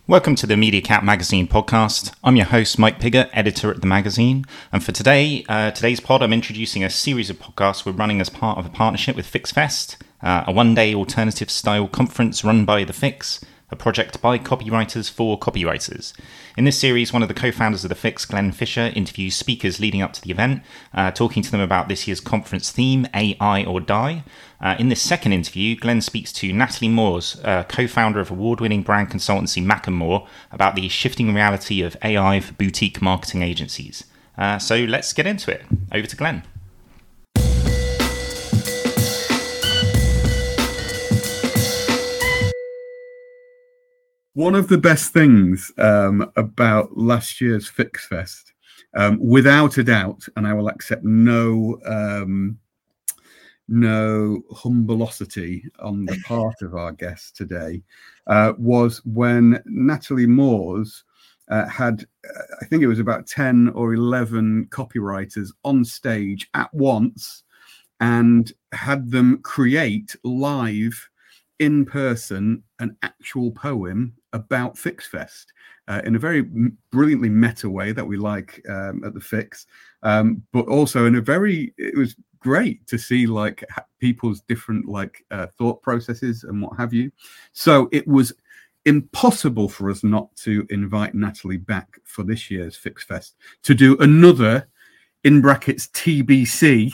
Welcome to the MediaCat Magazine podcast. I'm your host, Mike Pigott, editor at the magazine. And for today's pod, I'm introducing a series of podcasts we're running as part of a partnership with FixFest, a one-day alternative-style conference run by The Fix, a project by copywriters for copywriters. In this series, one of the co-founders of The Fix, Glenn Fisher, interviews speakers leading up to the event, talking to them about this year's conference theme, AI or Die. In this second interview, Glenn speaks to Natalie Moores, co-founder of award-winning brand consultancy Mac & More, about the shifting reality of AI for boutique marketing agencies. So let's get into it. Over to Glenn. One of the best things about last year's FixFest, without a doubt, and I will accept no humbleosity on the part of our guest today, was when Natalie Moores had, I think it was about 10 or 11 copywriters on stage at once and had them create live in person an actual poem about FixFest in a very brilliantly meta way that we like at the Fix, but also in it was great to see like people's different thought processes and what have you. So it was impossible for us not to invite Natalie back for this year's FixFest to do another, in brackets, TBC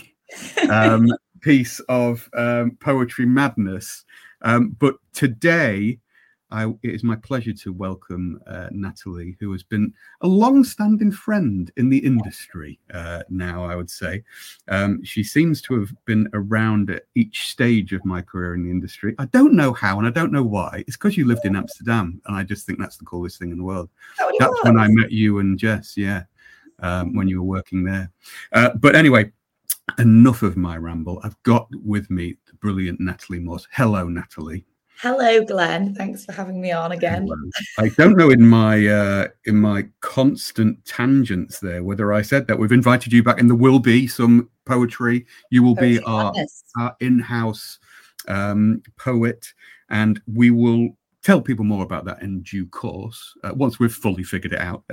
piece of poetry madness. But today, it is my pleasure to welcome Natalie, who has been a long-standing friend in the industry now, I would say. She seems to have been around at each stage of my career in the industry. I don't know how, and I don't know why. It's because you lived in Amsterdam, and I just think that's the coolest thing in the world. That's when I met you and Jess, when you were working there. But anyway, enough of my ramble. I've got with me the brilliant Natalie Moores. Hello, Natalie. Hello, Glenn. Thanks for having me on again. Hello. I don't know in my constant tangents there whether I said that we've invited you back, and there will be some poetry. You will be our in-house poet, and we will tell people more about that in due course once we've fully figured it out.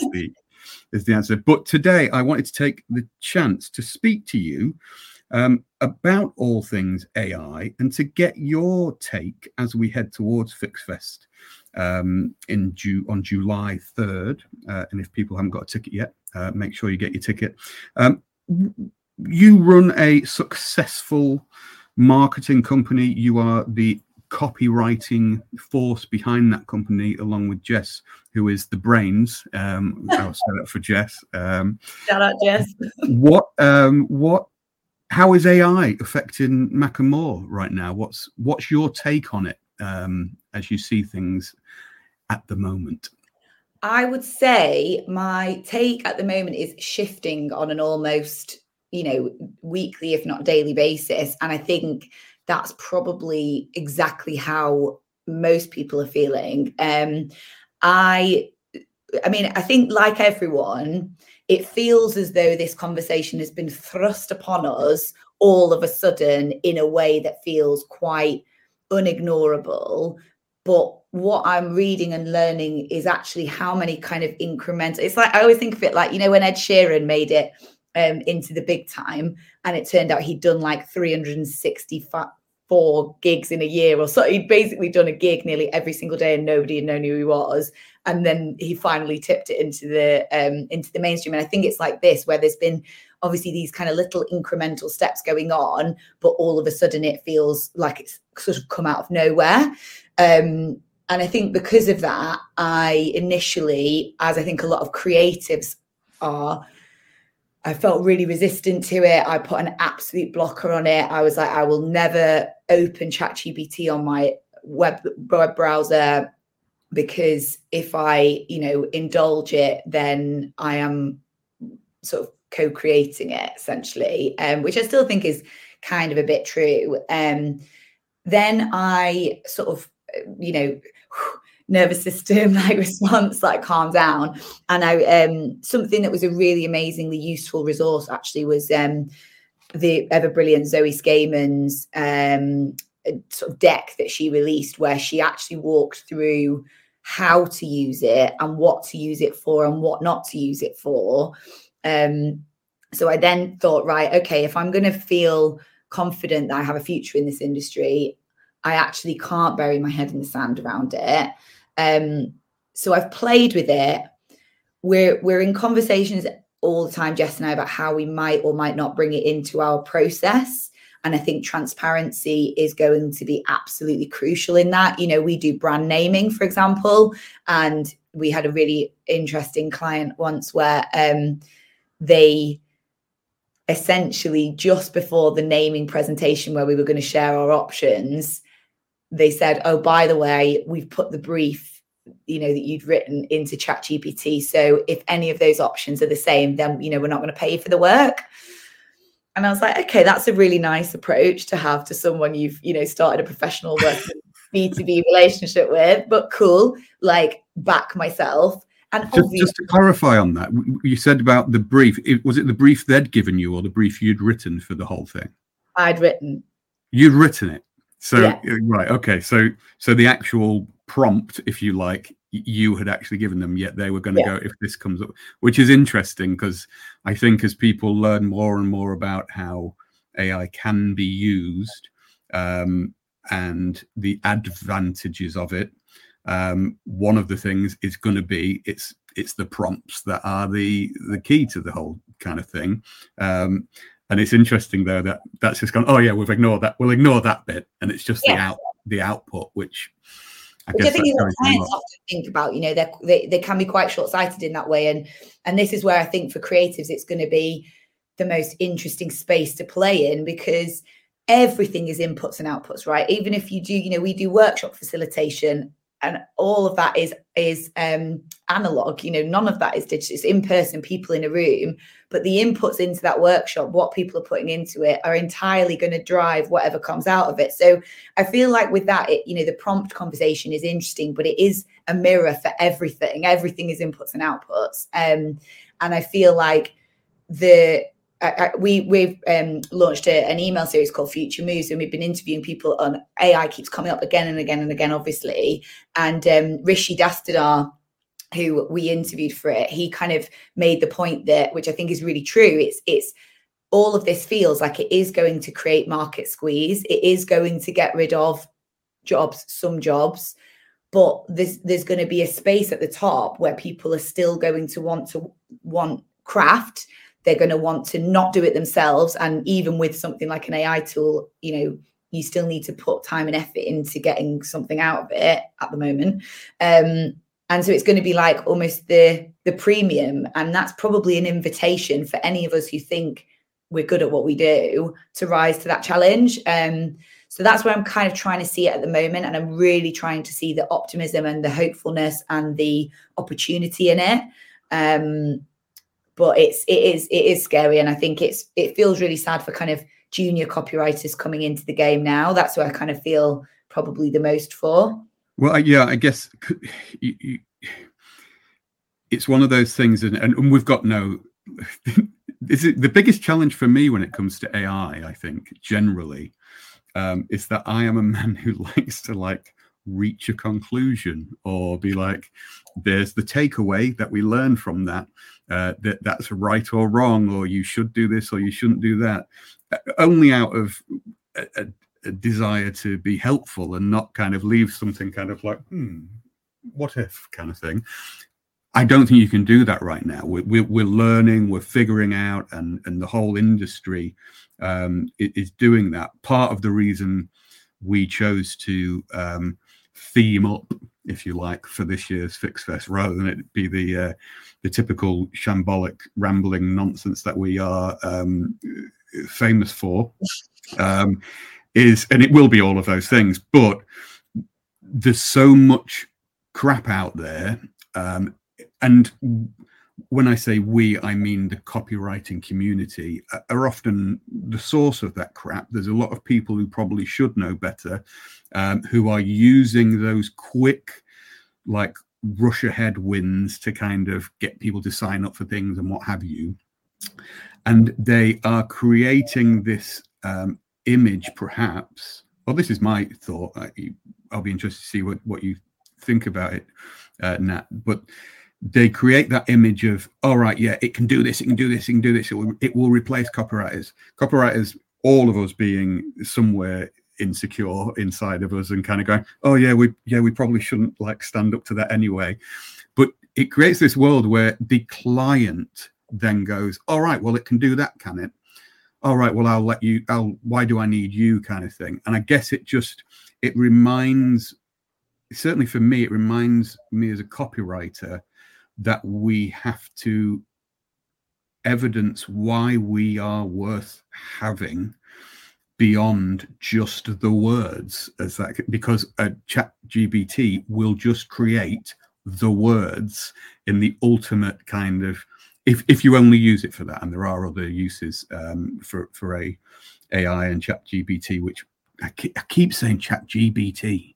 Is the answer. But today I wanted to take the chance to speak to you about all things AI and to get your take as we head towards FixFest on July 3rd. And if people haven't got a ticket yet, make sure you get your ticket. You run a successful marketing company. You are the copywriting force behind that company, along with Jess, who is the brains. I'll say that for Jess. Shout out, Jess. How is AI affecting Mac & More right now? What's your take on it as you see things at the moment? I would say my take at the moment is shifting on an almost, weekly, if not daily basis. And I think that's probably exactly how most people are feeling. I think like everyone, it feels as though this conversation has been thrust upon us all of a sudden in a way that feels quite unignorable. But what I'm reading and learning is actually how many kind of incremental, it's like, I always think of it like, when Ed Sheeran made it into the big time, and it turned out he'd done like 364 gigs in a year or so. He'd basically done a gig nearly every single day and nobody had known who he was. And then he finally tipped it into the mainstream. And I think it's like this, where there's been obviously these kind of little incremental steps going on, but all of a sudden it feels like it's sort of come out of nowhere. And I think because of that, I initially, as I think a lot of creatives are, I felt really resistant to it. I put an absolute blocker on it. I was like, I will never open ChatGPT on my web browser, because if I, indulge it, then I am sort of co-creating it essentially, which I still think is kind of a bit true. Then I sort of, nervous system response calm down, and I something that was a really amazingly useful resource actually was the ever brilliant Zoe Skayman's sort of deck that she released, where she actually walked through how to use it and what to use it for and what not to use it for. So I then thought, right, okay, if I'm going to feel confident that I have a future in this industry, I actually can't bury my head in the sand around it. So I've played with it. We're in conversations all the time, Jess and I, about how we might or might not bring it into our process. And I think transparency is going to be absolutely crucial in that. You know, we do brand naming, for example, and we had a really interesting client once where they essentially, just before the naming presentation where we were going to share our options, they said, oh, by the way, we've put the brief, you know, that you'd written into ChatGPT. So if any of those options are the same, then, you know, we're not going to pay you for the work. And I was like, okay, that's a really nice approach to have to someone you've, you know, started a professional working B2B relationship with, but cool, like back myself. And just to clarify on that, you said about the brief, was it the brief they'd given you or the brief you'd written for the whole thing? I'd written. You'd written it. So, yeah. Right. Okay. So the actual prompt, if you like, you had actually given them, yet they were going to go, if this comes up, which is interesting because I think as people learn more and more about how AI can be used and the advantages of it, one of the things is going to be it's the prompts that are the key to the whole kind of thing. And it's interesting though that's just gone, oh yeah, we'll ignore that bit, and it's just the output, which I think is what clients often think about. You know, they can be quite short-sighted in that way, and this is where I think for creatives it's going to be the most interesting space to play in, because everything is inputs and outputs, right? Even if you do, you know, we do workshop facilitation, and all of that is analog. You know, none of that is digital. It's in person, people in a room. But the inputs into that workshop, what people are putting into it, are entirely going to drive whatever comes out of it. So I feel like with that, you know, the prompt conversation is interesting, but it is a mirror for everything. Everything is inputs and outputs. And I feel like we've launched an email series called Future Moves, and we've been interviewing people on AI. Keeps coming up again and again and again, obviously. And Rishi Dastadar, who we interviewed for it, he kind of made the point that, which I think is really true, it's all of this feels like it is going to create market squeeze. It is going to get rid of some jobs, but there's going to be a space at the top where people are still going to want craft. They're going to want to not do it themselves. And even with something like an AI tool, you know, you still need to put time and effort into getting something out of it at the moment. And so it's going to be like almost the premium. And that's probably an invitation for any of us who think we're good at what we do to rise to that challenge. So that's where I'm kind of trying to see it at the moment. And I'm really trying to see the optimism and the hopefulness and the opportunity in it. But it is scary, and I think it feels really sad for kind of junior copywriters coming into the game now. That's what I kind of feel probably the most for. Well, yeah, I guess it's one of those things, and we've got no. The biggest challenge for me when it comes to AI, I think, generally, is that I am a man who likes to reach a conclusion or be like, there's the takeaway that we learn from that. That's right or wrong, or you should do this or you shouldn't do that, only out of a desire to be helpful and not kind of leave something kind of like, what if kind of thing. I don't think you can do that right now. We're learning, we're figuring out, and the whole industry is doing that. Part of the reason we chose to theme up, if you like, for this year's FixFest, rather than it be the typical shambolic, rambling nonsense that we are famous for, and it will be all of those things. But there's so much crap out there, and when I say we, I mean the copywriting community are often the source of that crap. There's a lot of people who probably should know better, who are using those quick, rush ahead wins to kind of get people to sign up for things and what have you. And they are creating this image, perhaps. Well, this is my thought. I'll be interested to see what you think about it, Nat, but they create that image of, all right, yeah, it can do this, it can do this, it can do this. It will replace copywriters. Copywriters, all of us being somewhere insecure inside of us and kind of going, oh yeah, we probably shouldn't like stand up to that anyway. But it creates this world where the client then goes, all right, well, it can do that, can it? All right, well, why do I need you, kind of thing. And I guess it reminds, certainly for me, it reminds me as a copywriter that we have to evidence why we are worth having beyond just the words, as that, because a ChatGPT will just create the words in the ultimate kind of, if you only use it for that. And there are other uses for AI and ChatGPT, which I keep saying ChatGPT.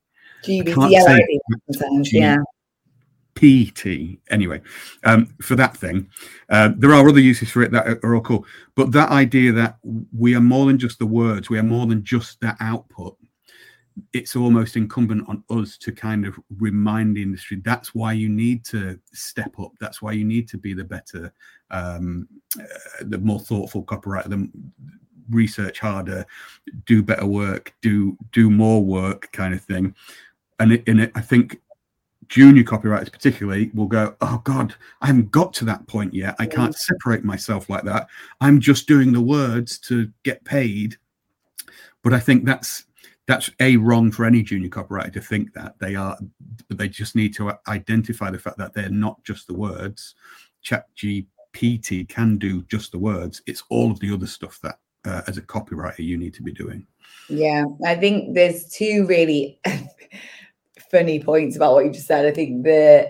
Yeah. PT anyway, for that thing. There are other uses for it that are all cool, but that idea that we are more than just the words, we are more than just that output, it's almost incumbent on us to kind of remind the industry that's why you need to step up, that's why you need to be the better, the more thoughtful copywriter, the research harder, do better work, do more work, kind of thing. And I think junior copywriters particularly will go, oh God, I haven't got to that point yet. I can't separate myself like that. I'm just doing the words to get paid. But I think that's wrong for any junior copywriter to think that they just need to identify the fact that they're not just the words. ChatGPT can do just the words. It's all of the other stuff that as a copywriter you need to be doing. Yeah, I think there's two really funny points about what you just said. I think the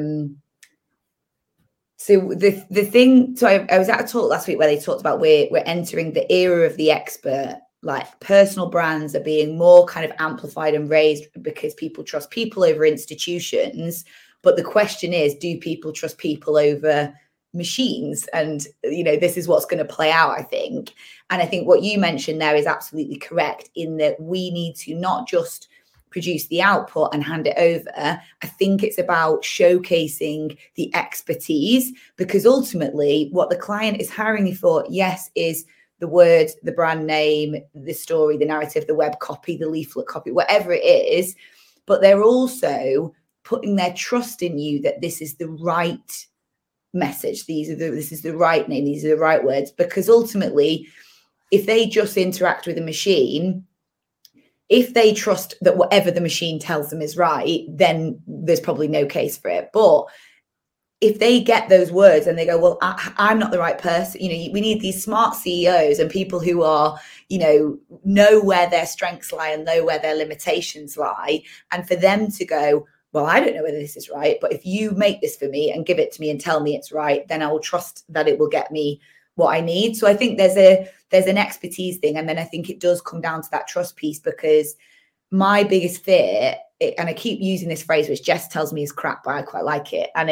thing. So I was at a talk last week where they talked about we're entering the era of the expert. Like personal brands are being more kind of amplified and raised because people trust people over institutions. But the question is, do people trust people over machines? And this is what's going to play out, I think. And I think what you mentioned there is absolutely correct, in that we need to not just produce the output and hand it over. I think it's about showcasing the expertise, because ultimately what the client is hiring you for, yes, is the word, the brand name, the story, the narrative, the web copy, the leaflet copy, whatever it is. But they're also putting their trust in you that this is the right message. This is the right name. These are the right words. Because ultimately, if they just interact with a machine, if they trust that whatever the machine tells them is right, then there's probably no case for it. But if they get those words and they go, well, I'm not the right person, we need these smart CEOs and people who are, know where their strengths lie and know where their limitations lie. And for them to go, well, I don't know whether this is right, but if you make this for me and give it to me and tell me it's right, then I will trust that it will get me what I need. So I think there's an expertise thing. And then I think it does come down to that trust piece, because my biggest fear, and I keep using this phrase, which Jess tells me is crap, but I quite like it. And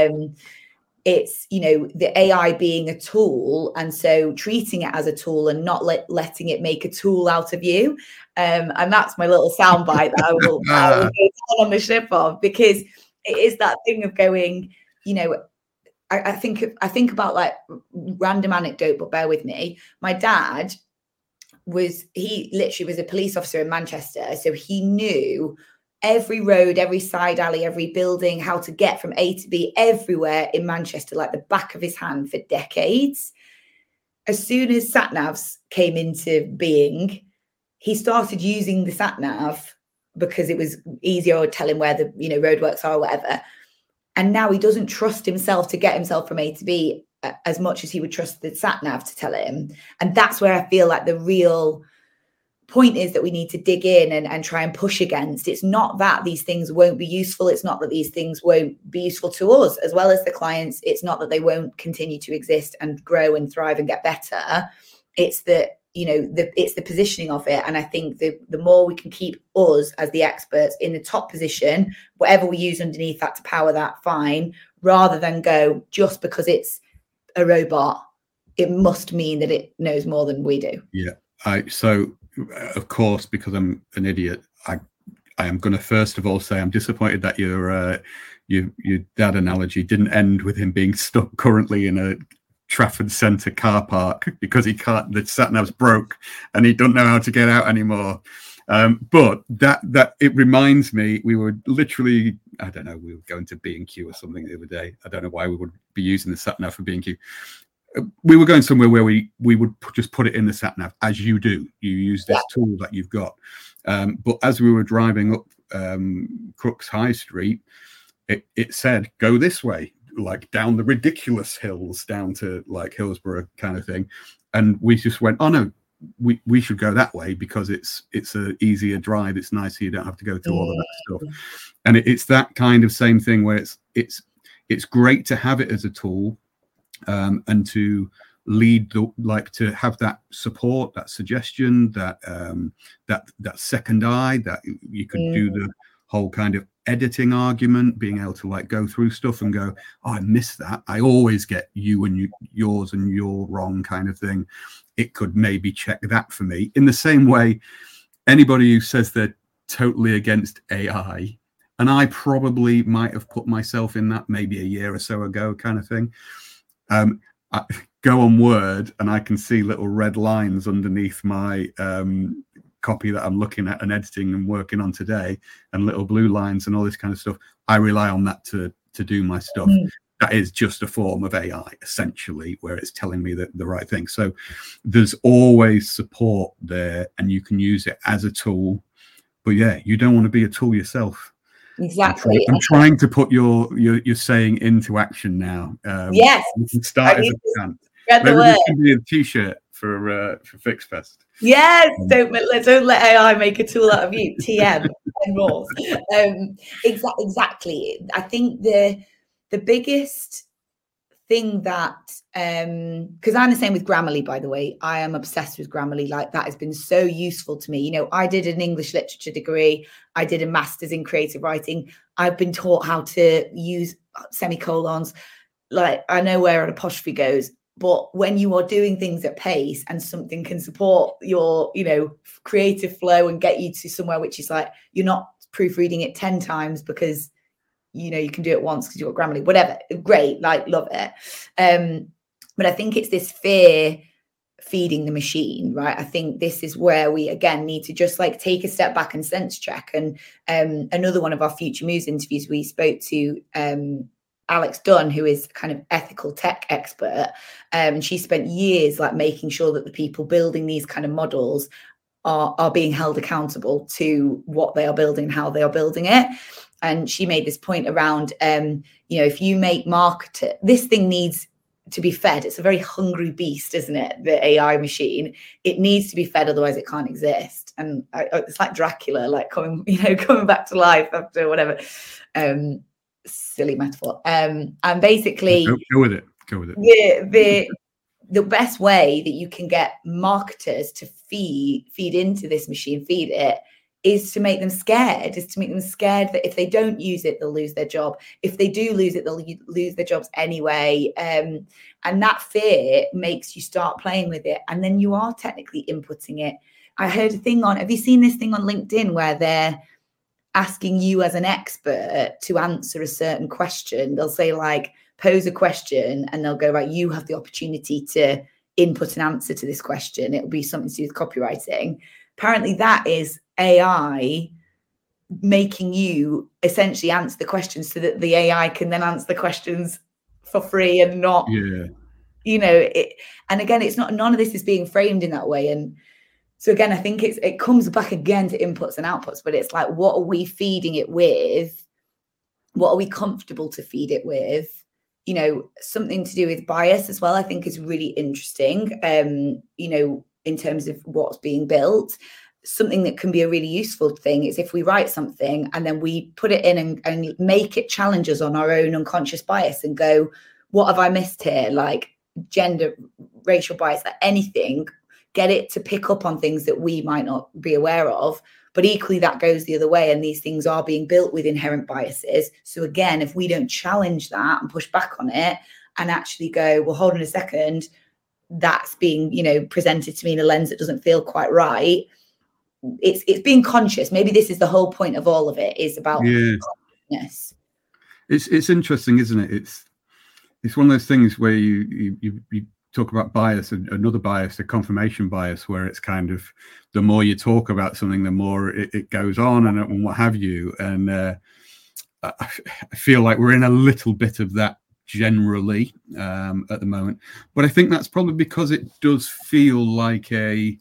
it's the AI being a tool, and so treating it as a tool and not letting it make a tool out of you. And that's my little soundbite that I will go down on the ship of, because it is that thing of going, I think about like random anecdote, but bear with me. My dad he literally was a police officer in Manchester. So he knew every road, every side alley, every building, how to get from A to B everywhere in Manchester, like the back of his hand, for decades. As soon as sat-navs came into being, he started using the sat-nav because it was easier to tell him where the roadworks are or whatever. And now he doesn't trust himself to get himself from A to B as much as he would trust the sat-nav to tell him. And that's where I feel like the real point is that we need to dig in and try and push against. It's not that these things won't be useful. It's not that these things won't be useful to us as well as the clients. It's not that they won't continue to exist and grow and thrive and get better. It's that, it's the positioning of it. And I think the more we can keep us as the experts in the top position, whatever we use underneath that to power that, fine, rather than go, just because it's a robot, it must mean that it knows more than we do. Yeah. So of course, because I'm an idiot, am going to first of all say I'm disappointed that your dad analogy didn't end with him being stuck currently in a Trafford Centre car park because the sat nav's broke and he doesn't know how to get out anymore. But that it reminds me, we were literally, I don't know, we were going to B&Q or something the other day. I don't know why we would be using the sat nav for B&Q. We were going somewhere where we would just put it in the sat nav, as you do. You use this tool that you've got. But as we were driving up Crooks High Street, it said, go this way, like down the ridiculous hills, down to like Hillsborough kind of thing. And we just went, oh no, we should go that way because it's a easier drive. It's nicer. You don't have to go through all of that stuff. And it's that kind of same thing where it's great to have it as a tool, and to lead to have that support, that suggestion, that second eye, that you could do the whole kind of editing argument, being able to like go through stuff and go, oh, I missed that. I always get you and yours and you're wrong kind of thing. It could maybe check that for me. In the same way, anybody who says they're totally against AI, and I probably might have put myself in that maybe a year or so ago kind of thing. I go on Word and I can see little red lines underneath my copy that I'm looking at and editing and working on today, and little blue lines and all this kind of stuff. I rely on that to do my stuff. That is just a form of AI, essentially, where it's telling me the right thing. So there's always support there, and you can use it as a tool. But yeah, you don't want to be a tool yourself. Exactly. I'm trying to put your saying into action now. Yes. You can start as a can. Maybe this can be a T-shirt for FixFest. Yes, don't let AI make a tool out of you. TM and more. Exactly. I think the biggest thing that because I'm the same with Grammarly, by the way. I am obsessed with Grammarly. Like, that has been so useful to me. You know, I did an English literature degree. I did a master's in creative writing. I've been taught how to use semicolons. Like, I know where an apostrophe goes. But when you are doing things at pace and something can support your, creative flow and get you to somewhere which is like, you're not proofreading it 10 times because, you can do it once because you've got Grammarly, whatever. Great. Like, love it. But I think it's this fear feeding the machine, right? I think this is where we, again, need to just like take a step back and sense check. And another one of our Future Moves interviews, we spoke to Alex Dunn, who is kind of ethical tech expert. And she spent years like making sure that the people building these kind of models are being held accountable to what they are building and how they are building it. And she made this point around, if you make this thing needs to be fed. It's a very hungry beast, isn't it? The AI machine. It needs to be fed, otherwise it can't exist. And it's like Dracula, like coming back to life after whatever. Silly metaphor. And basically, go with it. The best way that you can get marketers to feed into this machine, feed it, is to make them scared. That if they don't use it, they'll lose their job. If they do lose it, they'll lose their jobs anyway. And that fear makes you start playing with it, and then you are technically inputting it. I heard a thing have you seen this thing on LinkedIn where they're asking you as an expert to answer a certain question? They'll say, like, pose a question, and they'll go, right, you have the opportunity to input an answer to this question. It'll be something to do with copywriting. Apparently that is AI making you essentially answer the questions so that the AI can then answer the questions for free and not, and again, it's not, none of this is being framed in that way. And so again, I think it comes back again to inputs and outputs, but it's like, what are we feeding it with? What are we comfortable to feed it with? Something to do with bias as well, I think is really interesting, in terms of what's being built. Something that can be a really useful thing is if we write something and then we put it in and make it challenge us on our own unconscious bias and go, what have I missed here? Like gender, racial bias, like anything, get it to pick up on things that we might not be aware of. But equally, that goes the other way, and these things are being built with inherent biases. So again, if we don't challenge that and push back on it and actually go, well, hold on a second, that's being, presented to me in a lens that doesn't feel quite right, it's being conscious. Maybe this is the whole point of all of it, is about consciousness. It's interesting, isn't it? It's one of those things where you talk about bias, and another bias, the confirmation bias, where it's kind of the more you talk about something, the more it goes on and what have you. And I feel like we're in a little bit of that generally at the moment, but I think that's probably because it does feel like a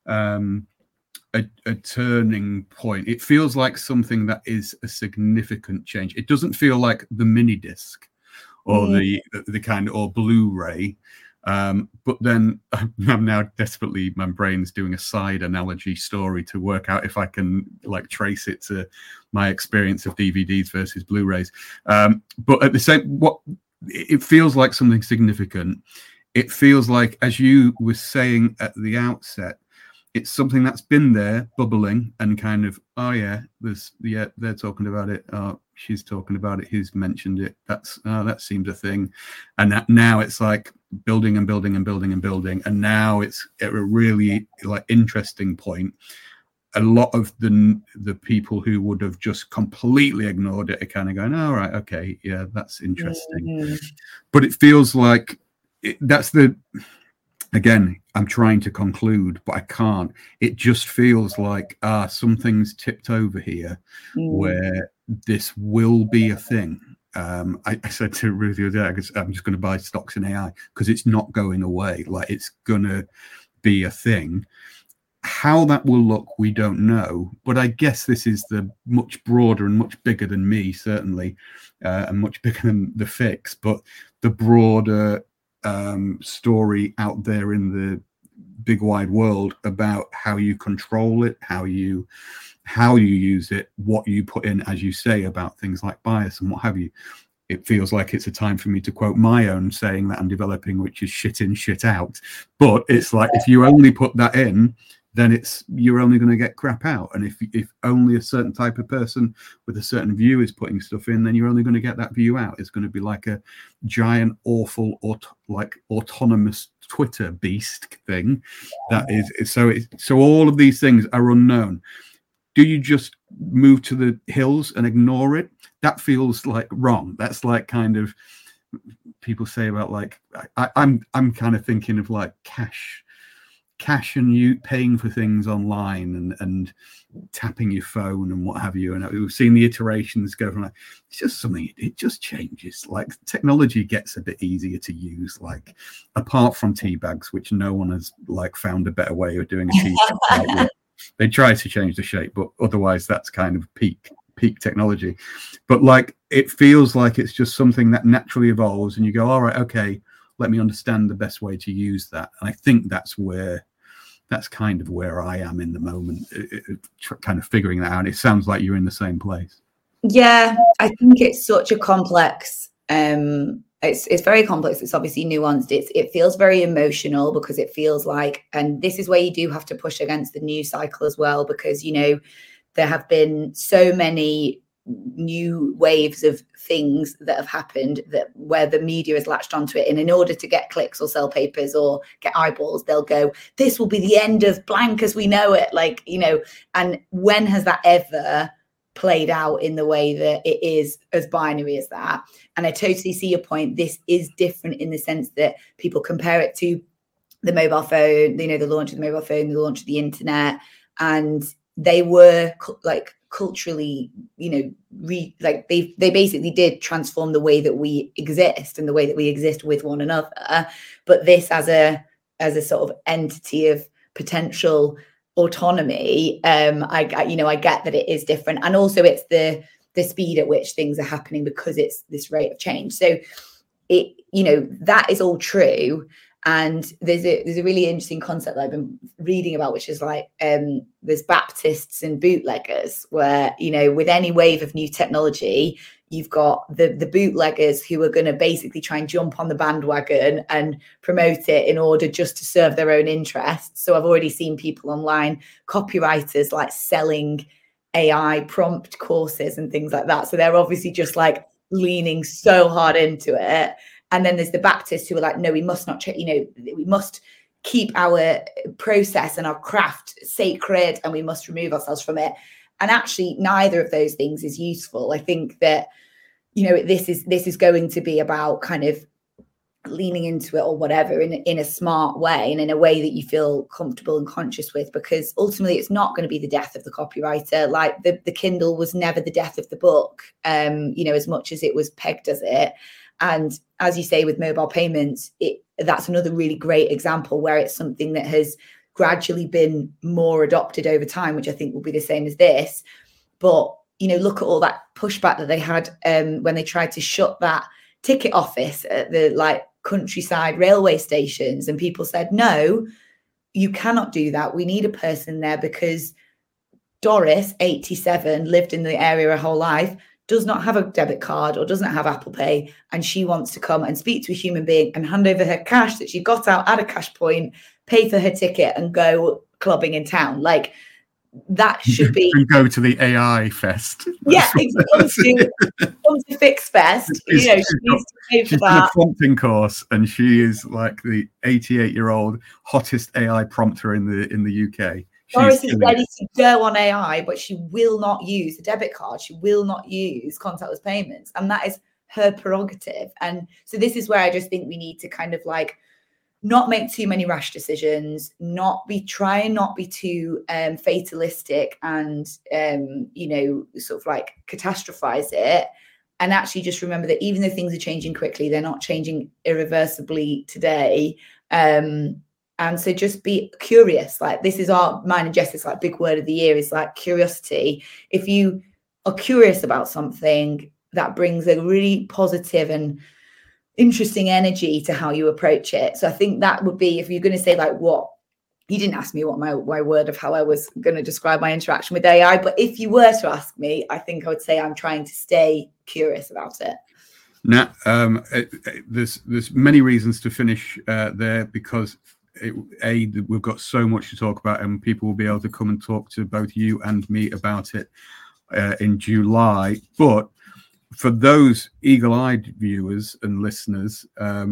turning point. It feels like something that is a significant change. It doesn't feel like the mini disc or the kind of, or Blu-ray. But then I'm now desperately, my brain's doing a side analogy story to work out if I can like trace it to my experience of DVDs versus Blu-rays. But at the same, it feels like something significant. It feels like, as you were saying at the outset, it's something that's been there, bubbling, and kind of, they're talking about it. She's talking about it. He's mentioned it. That seems a thing, and that now it's like building and building and building and building, and now it's at a really like interesting point. A lot of the people who would have just completely ignored it are kind of going, "All right, okay, yeah, that's interesting," but it feels like that's the. Again, I'm trying to conclude, but I can't. It just feels like something's tipped over here where this will be a thing. I said to Ruth the other day, I'm just going to buy stocks in AI because it's not going away. Like, it's going to be a thing. How that will look, we don't know. But I guess this is the much broader and much bigger than me, certainly, and much bigger than the fix, but the broader story out there in the big wide world about how you control it, how you use it, what you put in, as you say, about things like bias and what have you. It feels like it's a time for me to quote my own saying that I'm developing, which is shit in, shit out. But it's like, if you only put that in, then you're only going to get crap out. And if only a certain type of person with a certain view is putting stuff in, then you're only going to get that view out. It's going to be like a giant, awful, autonomous Twitter beast thing. That is so all of these things are unknown. Do you just move to the hills and ignore it? That feels like wrong. That's like kind of people say about like I'm kind of thinking of like cash and you paying for things online and tapping your phone and what have you. And we've seen the iterations go from like, it's just something, it just changes. Like, technology gets a bit easier to use, like apart from tea bags, which no one has like found a better way of doing a tea bag. They try to change the shape, but otherwise that's kind of peak technology. But like, it feels like it's just something that naturally evolves and you go, all right, okay, let me understand the best way to use that. And I think that's kind of where I am in the moment, kind of figuring that out. It sounds like you're in the same place. Yeah, I think it's such a complex, it's very complex. It's obviously nuanced. It feels very emotional because it feels like, and this is where you do have to push against the news cycle as well, because, you know, there have been so many new waves of things that have happened where the media has latched onto it, and in order to get clicks or sell papers or get eyeballs, they'll go, this will be the end of blank as we know it, like, you know. And when has that ever played out in the way that it is as binary as that? And I totally see your point. This is different in the sense that people compare it to the mobile phone, you know, the launch of the mobile phone, the launch of the internet, and they were like culturally, you know, they basically did transform the way that we exist and the way that we exist with one another. But this as a sort of entity of potential autonomy, I get that it is different, and also it's the speed at which things are happening because it's this rate of change. So it, you know, that is all true. And there's a really interesting concept that I've been reading about, which is like there's Baptists and bootleggers, where, you know, with any wave of new technology, you've got the bootleggers who are going to basically try and jump on the bandwagon and promote it in order just to serve their own interests. So I've already seen people online, copywriters, like selling AI prompt courses and things like that. So they're obviously just like leaning so hard into it. And then there's the Baptists who are like, no, we must not, we must keep our process and our craft sacred and we must remove ourselves from it. And actually, neither of those things is useful. I think that, this is going to be about kind of leaning into it or whatever in a smart way and in a way that you feel comfortable and conscious with, because ultimately it's not going to be the death of the copywriter. Like the Kindle was never the death of the book, as much as it was pegged as it. And as you say, with mobile payments, that's another really great example where it's something that has gradually been more adopted over time, which I think will be the same as this. But, look at all that pushback that they had when they tried to shut that ticket office at the countryside railway stations, and people said, no, you cannot do that. We need a person there because Doris, 87, lived in the area her whole life, does not have a debit card or doesn't have Apple Pay, and she wants to come and speak to a human being and hand over her cash that she got out at a cash point, pay for her ticket and go clubbing in town. Like, that should be... And go to the AI fest. Yeah, come to Fix Fest. She needs to pay for that. She's done a prompting course, and she is like the 88-year-old hottest AI prompter in the UK. Doris is ready to go on AI, but she will not use a debit card. She will not use contactless payments. And that is her prerogative. And so this is where I just think we need to kind of not make too many rash decisions, try and not be too fatalistic and, sort of catastrophize it. And actually just remember that even though things are changing quickly, they're not changing irreversibly today. And so just be curious. This is mine and Jess's big word of the year is curiosity. If you are curious about something, that brings a really positive and interesting energy to how you approach it. So I think that would be, if you're going to say what, you didn't ask me what my word of how I was going to describe my interaction with AI, but if you were to ask me, I think I would say I'm trying to stay curious about it. Now, there's many reasons to finish there, because we've got so much to talk about, and people will be able to come and talk to both you and me about it in July. But for those eagle-eyed viewers and listeners,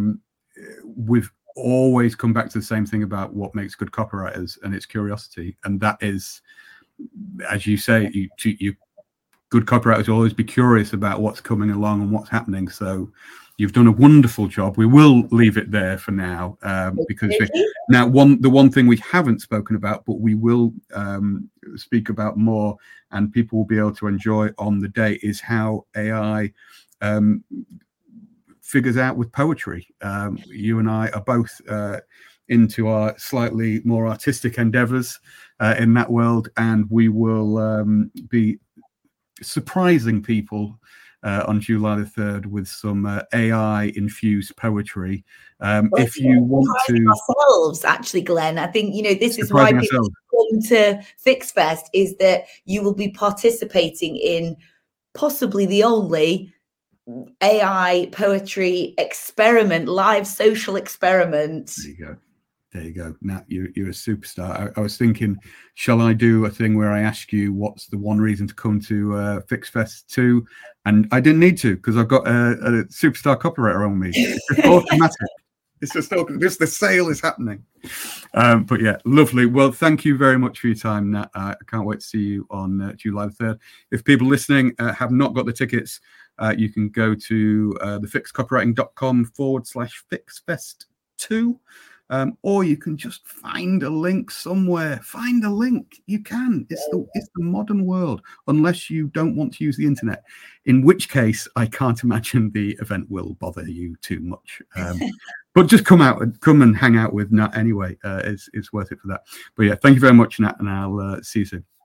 we've always come back to the same thing about what makes good copywriters, and it's curiosity. And that is, as you say, you good copywriters will always be curious about what's coming along and what's happening. So you've done a wonderful job. We will leave it there for now, because the one thing we haven't spoken about, but we will speak about more, and people will be able to enjoy on the day, is how AI figures out with poetry. You and I are both into our slightly more artistic endeavors in that world, and we will be surprising people on July the 3rd with some AI-infused poetry. If you want to... ourselves, actually, Glenn, I think, this is why people come to Fix Fest, is that you will be participating in possibly the only AI poetry experiment, live social experiment. There you go. Nat, you're a superstar. I was thinking, shall I do a thing where I ask you what's the one reason to come to Fix Fest 2? And I didn't need to, because I've got a superstar copywriter on me. It's just automatic. It's just the sale is happening. But yeah, lovely. Well, thank you very much for your time, Nat. I can't wait to see you on July the 3rd. If people listening have not got the tickets, you can go to thefixcopywriting.com/FixFest2. Or you can just find a link somewhere. Find a link. You can. It's the modern world, unless you don't want to use the internet, in which case I can't imagine the event will bother you too much. But just come and hang out with Nat anyway. It's worth it for that. But yeah, thank you very much, Nat, and I'll see you soon.